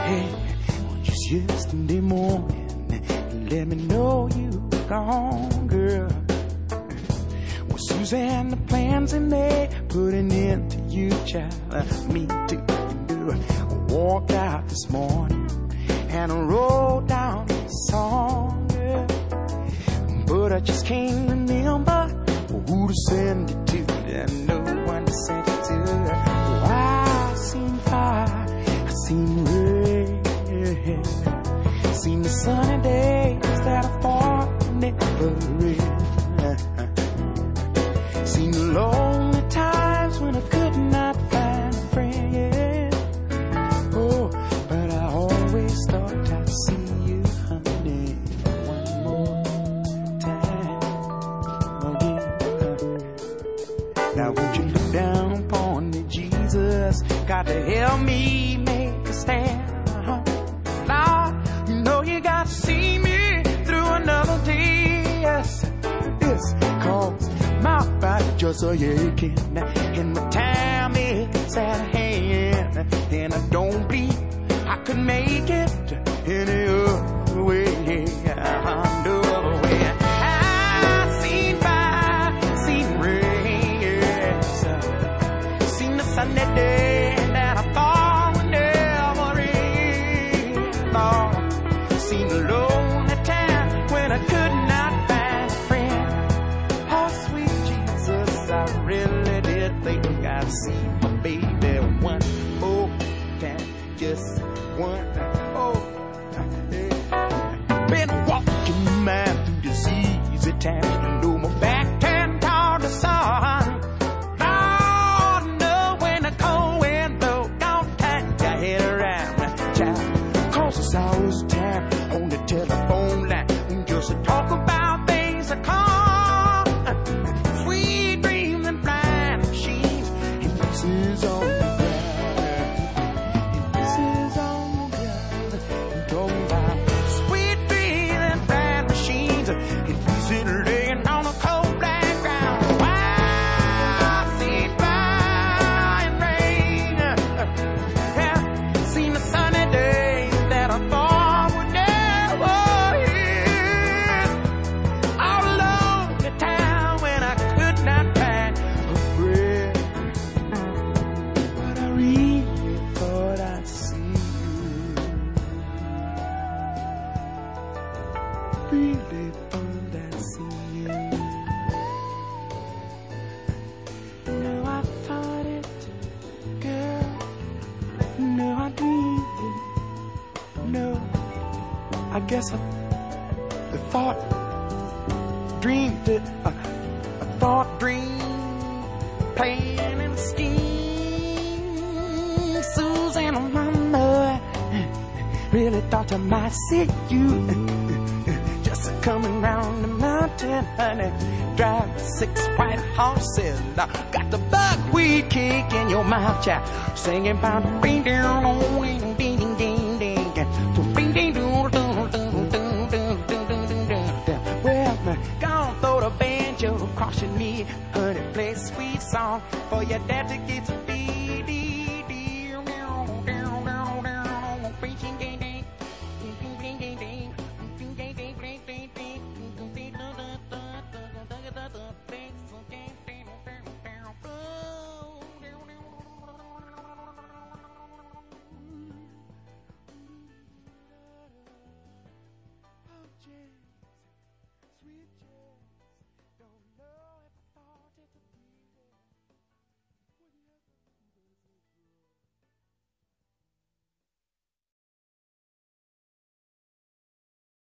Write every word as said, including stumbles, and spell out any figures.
Hey, just yesterday morning, let me know you gone, girl. Well, Suzanne, the plans and they put an end to you, child. Me too. I walked out this morning and I wrote down a song, girl. But I just can't remember who to send it to. And no one to send it to. Oh, I seen fire, I seen rain, seen the sunny days that I thought never real. Seen the lonely times when I could not find a friend. Oh, but I always thought I'd see you, honey, one more time again. Now won't you look down upon me, Jesus? Got to help me make a stand. Lord, you know you got to see me through another day. Yes, it's cause my body just a aching, and my time is at hand, and I don't believe I could make it any other way. No other way. I seen fire, seen rain, yes, seen the sunny day that I thought would never rain. Lord, seen the lonely time when I could not find a friend. Oh, sweet Jesus, I really did think I'd see my baby one more time, just one. Oh, been walking man through this easy time, you know my back turned toward the sun. Lord, know when the cold wind blow, don't turn your head around, child. Cause I was tired on the telephone line, just to talk about things that come. Sweet dreams and flying machines, and pieces on the ground, and pieces on the ground. I'm talking about sweet dreams and flying machines, and pieces laying on a cold black ground. Wow, see fire and rain, yeah, seen the sunny days that I thought would never end. All alone the time when I could not find a friend. But I really thought I'd see you. Really thought I'd see you. No, I thought it, girl. No, I dreamed it. No, I guess I, I thought, dreamed it. I, I thought, dreamed, playing in the scheme. Susan, mama, really thought I might see you. Just coming round the mountain, honey, driving six white horses. Got the buckwheat cake in your mouth, child, singing about the bing down, ding ding ding ding ding, bing ding doo doo doo doo doo doo doo. Well, now, gonna throw the banjo across your knee, honey, play a sweet song for your dad to get to be.